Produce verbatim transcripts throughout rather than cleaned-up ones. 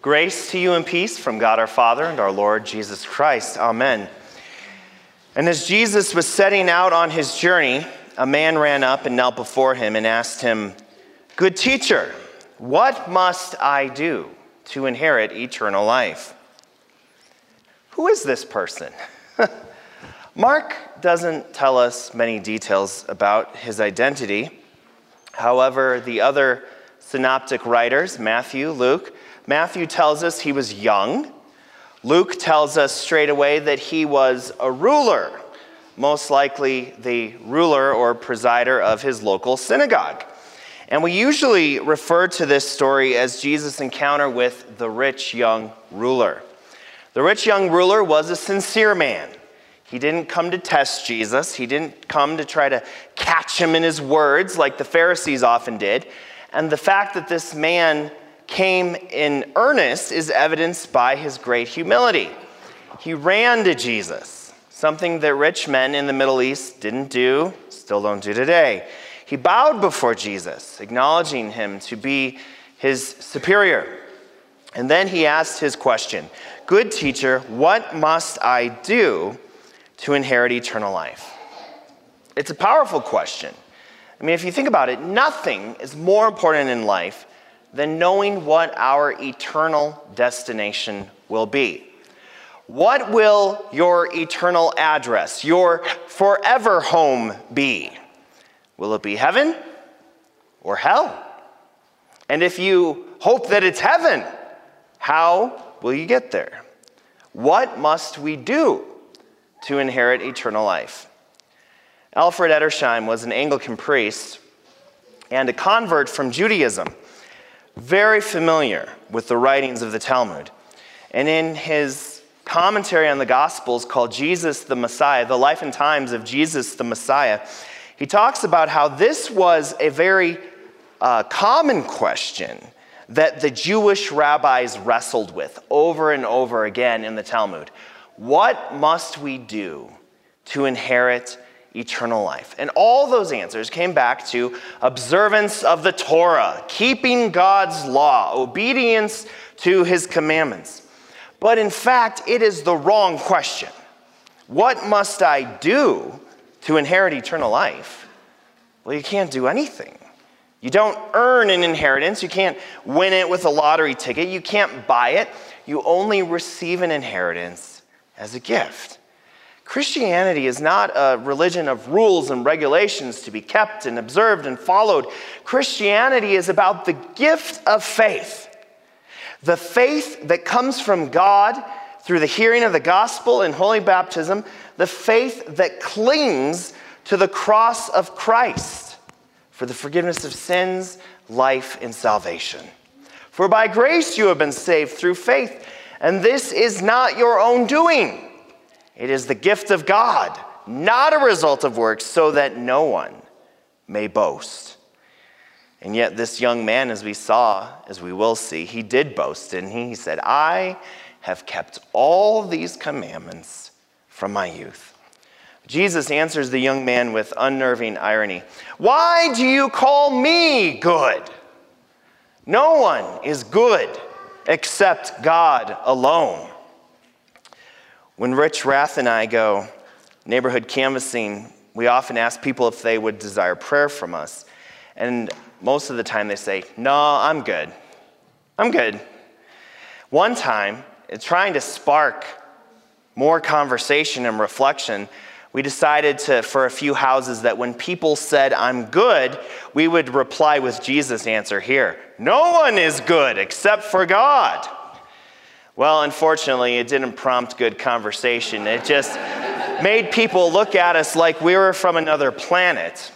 Grace to you and peace from God our Father and our Lord Jesus Christ. Amen. And as Jesus was setting out on his journey, a man ran up and knelt before him and asked him, "Good teacher, what must I do to inherit eternal life?" Who is this person? Mark doesn't tell us many details about his identity. However, the other synoptic writers, Matthew, Luke, Matthew tells us he was young. Luke tells us straight away that he was a ruler, most likely the ruler or presider of his local synagogue. And we usually refer to this story as Jesus' encounter with the rich young ruler. The rich young ruler was a sincere man. He didn't come to test Jesus. He didn't come to try to catch him in his words like the Pharisees often did. And the fact that this man came in earnest is evidenced by his great humility. He ran to Jesus, something that rich men in the Middle East didn't do, still don't do today. He bowed before Jesus, acknowledging him to be his superior. And then he asked his question, "Good teacher, what must I do to inherit eternal life?" It's a powerful question. I mean, if you think about it, nothing is more important in life than knowing what our eternal destination will be. What will your eternal address, your forever home be? Will it be heaven or hell? And if you hope that it's heaven, how will you get there? What must we do to inherit eternal life? Alfred Edersheim was an Anglican priest and a convert from Judaism, very familiar with the writings of the Talmud. And in his commentary on the Gospels called Jesus the Messiah, the life and times of Jesus the Messiah, he talks about how this was a very uh, common question that the Jewish rabbis wrestled with over and over again in the Talmud. What must we do to inherit eternal life? And all those answers came back to observance of the Torah, keeping God's law, obedience to his commandments. But in fact, it is the wrong question. What must I do to inherit eternal life? Well, you can't do anything. You don't earn an inheritance. You can't win it with a lottery ticket. You can't buy it. You only receive an inheritance as a gift. Christianity is not a religion of rules and regulations to be kept and observed and followed. Christianity is about the gift of faith. The faith that comes from God through the hearing of the gospel and holy baptism, the faith that clings to the cross of Christ for the forgiveness of sins, life, and salvation. For by grace you have been saved through faith, and this is not your own doing. It is the gift of God, not a result of works, so that no one may boast. And yet this young man, as we saw, as we will see, he did boast, and he said, "I have kept all these commandments from my youth." Jesus answers the young man with unnerving irony. "Why do you call me good? No one is good except God alone." When Rich Rath and I go neighborhood canvassing, we often ask people if they would desire prayer from us. And most of the time they say, "No, I'm good. I'm good." One time, trying to spark more conversation and reflection, we decided to, for a few houses, that when people said, "I'm good," we would reply with Jesus' answer here, "No one is good except for God." Well, unfortunately, it didn't prompt good conversation. It just made people look at us like we were from another planet.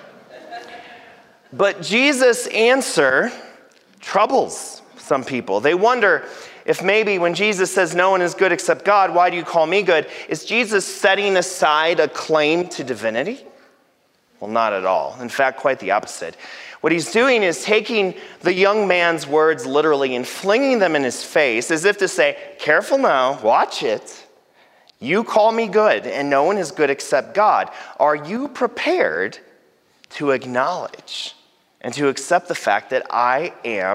But Jesus' answer troubles some people. They wonder if maybe when Jesus says no one is good except God, why do you call me good? Is Jesus setting aside a claim to divinity? Well, not at all. In fact, quite the opposite. What he's doing is taking the young man's words literally and flinging them in his face as if to say, "Careful now, watch it. You call me good, and no one is good except God. Are you prepared to acknowledge and to accept the fact that I am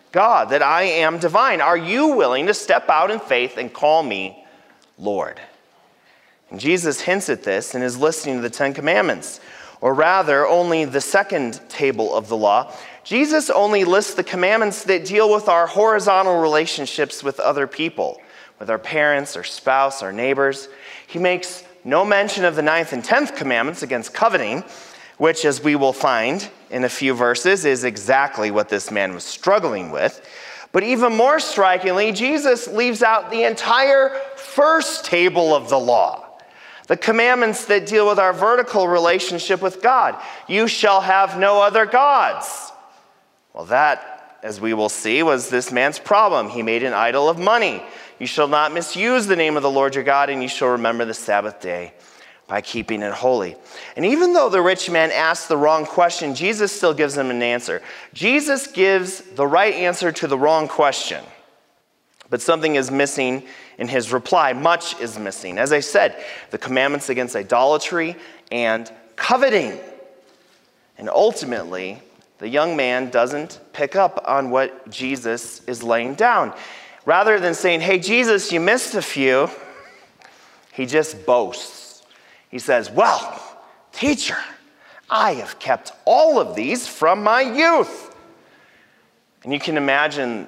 God, that I am divine. Are you willing to step out in faith and call me Lord? And Jesus hints at this in his listing of the Ten Commandments, or rather, only the second table of the law. Jesus only lists the commandments that deal with our horizontal relationships with other people, with our parents, our spouse, our neighbors. He makes no mention of the ninth and tenth commandments against coveting, which, as we will find in a few verses, is exactly what this man was struggling with. But even more strikingly, Jesus leaves out the entire first table of the law, the commandments that deal with our vertical relationship with God. You shall have no other gods. Well, that, as we will see, was this man's problem. He made an idol of money. You shall not misuse the name of the Lord your God, and you shall remember the Sabbath day by keeping it holy. And even though the rich man asked the wrong question, Jesus still gives him an answer. Jesus gives the right answer to the wrong question. But something is missing in his reply. Much is missing. As I said, the commandments against idolatry and coveting. And ultimately, the young man doesn't pick up on what Jesus is laying down. Rather than saying, hey, Jesus, you missed a few, he just boasts. He says, well, teacher, I have kept all of these from my youth. And you can imagine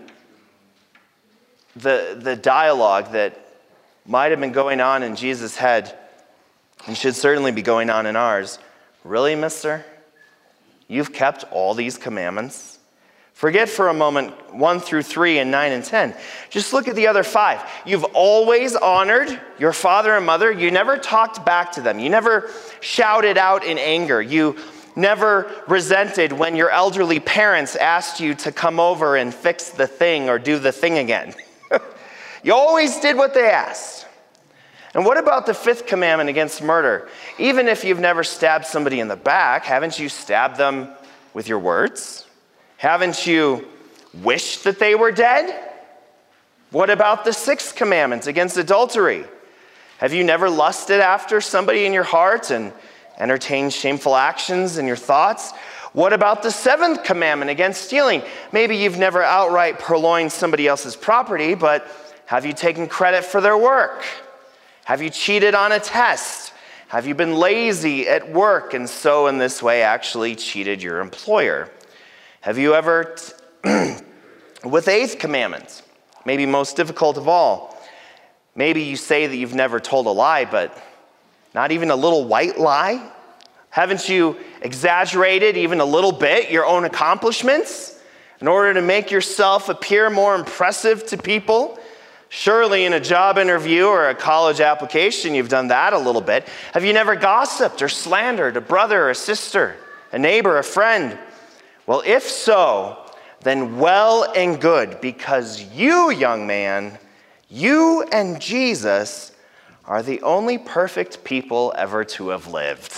the, the dialogue that might have been going on in Jesus' head and should certainly be going on in ours. Really, mister? You've kept all these commandments? Forget for a moment one through three and nine and ten. Just look at the other five. You've always honored your father and mother. You never talked back to them. You never shouted out in anger. You never resented when your elderly parents asked you to come over and fix the thing or do the thing again. You always did what they asked. And what about the fifth commandment against murder? Even if you've never stabbed somebody in the back, haven't you stabbed them with your words? Haven't you wished that they were dead? What about the sixth commandment against adultery? Have you never lusted after somebody in your heart and entertained shameful actions in your thoughts? What about the seventh commandment against stealing? Maybe you've never outright purloined somebody else's property, but have you taken credit for their work? Have you cheated on a test? Have you been lazy at work and so in this way actually cheated your employer? Have you ever, t- with eighth commandment, maybe most difficult of all, maybe you say that you've never told a lie, but not even a little white lie? Haven't you exaggerated even a little bit your own accomplishments in order to make yourself appear more impressive to people? Surely in a job interview or a college application, you've done that a little bit. Have you never gossiped or slandered a brother or a sister, a neighbor, a friend? Well, if so, then well and good, because you, young man, you and Jesus are the only perfect people ever to have lived.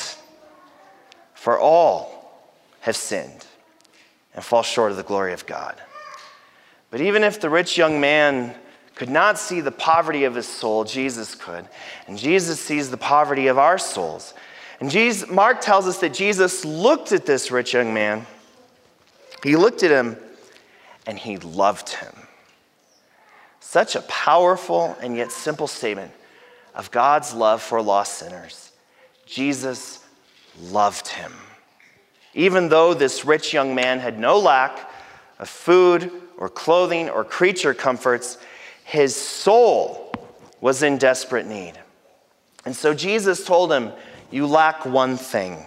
For all have sinned and fall short of the glory of God. But even if the rich young man could not see the poverty of his soul, Jesus could. And Jesus sees the poverty of our souls. And Jesus, Mark tells us that Jesus looked at this rich young man. He looked at him and he loved him. Such a powerful and yet simple statement of God's love for lost sinners. Jesus loved him. Even though this rich young man had no lack of food or clothing or creature comforts, his soul was in desperate need. And so Jesus told him, you lack one thing.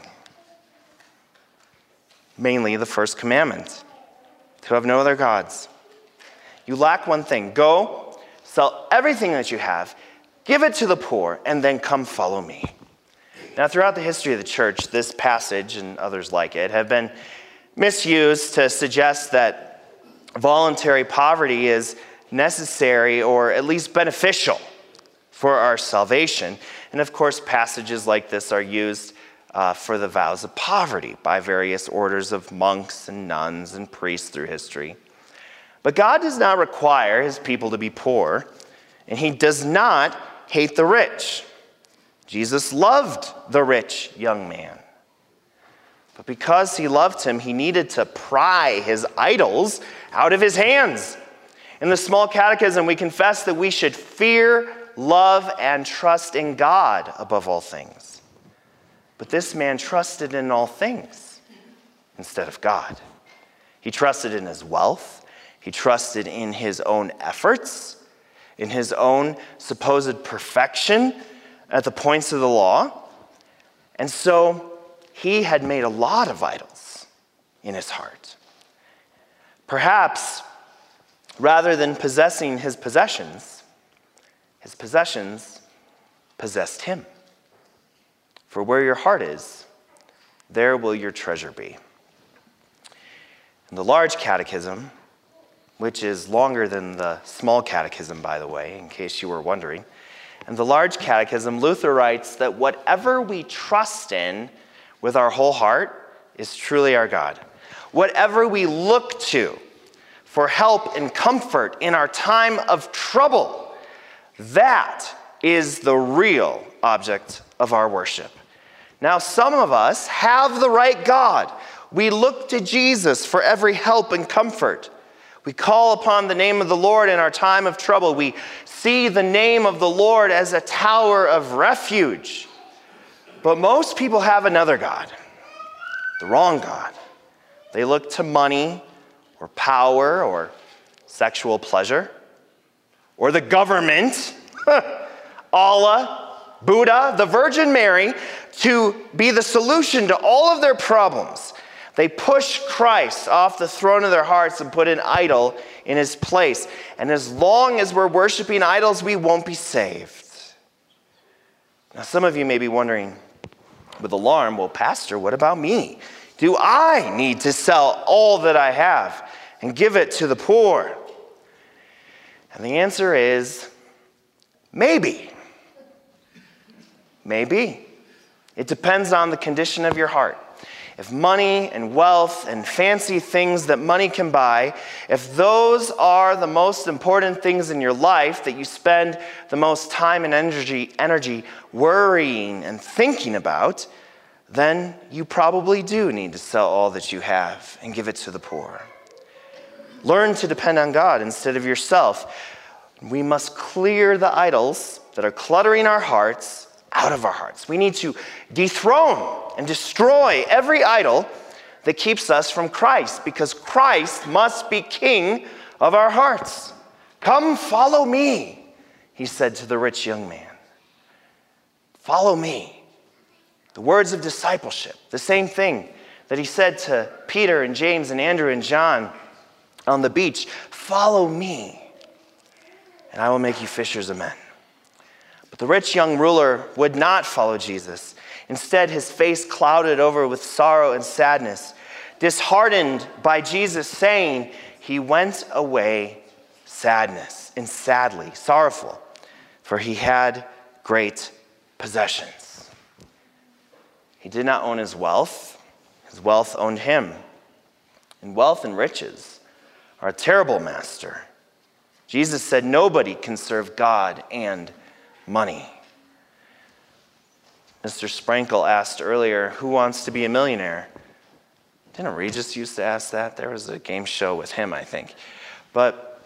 Mainly the first commandment, to have no other gods. You lack one thing. Go, sell everything that you have, give it to the poor, and then come follow me. Now, throughout the history of the church, this passage and others like it have been misused to suggest that voluntary poverty is necessary or at least beneficial for our salvation. And of course, passages like this are used uh, for the vows of poverty by various orders of monks and nuns and priests through history. But God does not require his people to be poor, and he does not hate the rich. Jesus loved the rich young man. But because he loved him, he needed to pry his idols out of his hands. In the Small Catechism, we confess that we should fear, love, and trust in God above all things. But this man trusted in all things instead of God. He trusted in his wealth. He trusted in his own efforts, in his own supposed perfection at the points of the law. And so he had made a lot of idols in his heart. Perhaps, rather than possessing his possessions, his possessions possessed him. For where your heart is, there will your treasure be. In the Large Catechism, which is longer than the Small Catechism, by the way, in case you were wondering, in the Large Catechism, Luther writes that whatever we trust in with our whole heart is truly our God. Whatever we look to for help and comfort in our time of trouble, that is the real object of our worship. Now, some of us have the right God. We look to Jesus for every help and comfort. We call upon the name of the Lord in our time of trouble. We see the name of the Lord as a tower of refuge. But most people have another God, the wrong God. They look to money or power or sexual pleasure or the government, Allah, Buddha, the Virgin Mary, to be the solution to all of their problems. They push Christ off the throne of their hearts and put an idol in his place. And as long as we're worshiping idols, we won't be saved. Now, some of you may be wondering with alarm, well, Pastor, what about me? Do I need to sell all that I have and give it to the poor? And the answer is maybe. Maybe. It depends on the condition of your heart. If money and wealth and fancy things that money can buy, if those are the most important things in your life that you spend the most time and energy, energy worrying and thinking about, then you probably do need to sell all that you have and give it to the poor. Learn to depend on God instead of yourself. We must clear the idols that are cluttering our hearts out of our hearts. We need to dethrone and destroy every idol that keeps us from Christ, because Christ must be king of our hearts. Come, follow me, he said to the rich young man. Follow me. The words of discipleship, the same thing that he said to Peter and James and Andrew and John on the beach. Follow me, and I will make you fishers of men. But the rich young ruler would not follow Jesus. Instead, his face clouded over with sorrow and sadness. Disheartened by Jesus saying, he went away sadness and sadly, sorrowful, for he had great possessions. He did not own his wealth. His wealth owned him. And wealth and riches are a terrible master. Jesus said nobody can serve God and money. Mister Sprankle asked earlier, who wants to be a millionaire? Didn't Regis used to ask that? There was a game show with him, I think. But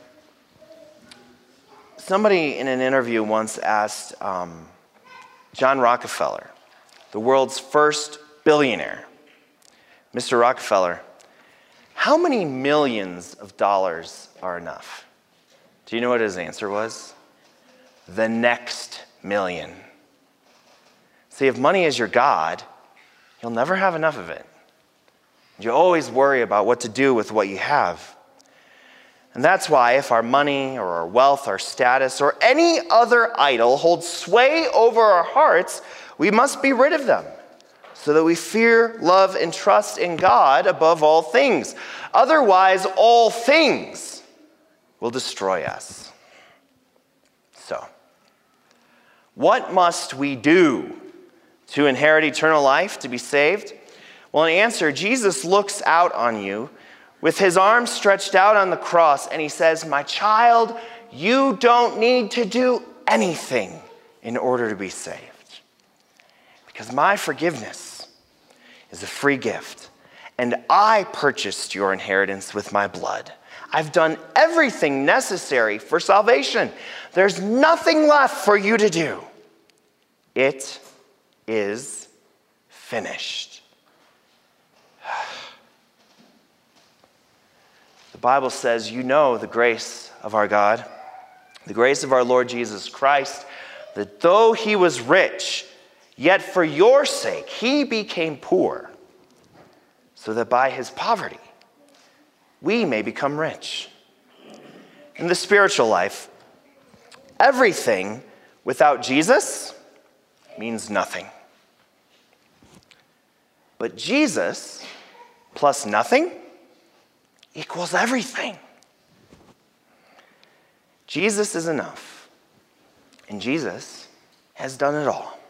somebody in an interview once asked um, John Rockefeller, the world's first billionaire, Mister Rockefeller, how many millions of dollars are enough? Do you know what his answer was? The next million. See, if money is your God, you'll never have enough of it. You always worry about what to do with what you have. And that's why if our money or our wealth, our status, or any other idol holds sway over our hearts, we must be rid of them so that we fear, love, and trust in God above all things. Otherwise, all things will destroy us. So, what must we do to inherit eternal life, to be saved? Well, in answer, Jesus looks out on you with his arms stretched out on the cross, and he says, my child, you don't need to do anything in order to be saved. Because my forgiveness is a free gift, and I purchased your inheritance with my blood. I've done everything necessary for salvation. There's nothing left for you to do. It is finished. The Bible says, you know the grace of our God, the grace of our Lord Jesus Christ, that though he was rich, yet for your sake he became poor, so that by his poverty we may become rich. In the spiritual life, everything without Jesus means nothing. But Jesus plus nothing equals everything. Jesus is enough, and Jesus has done it all.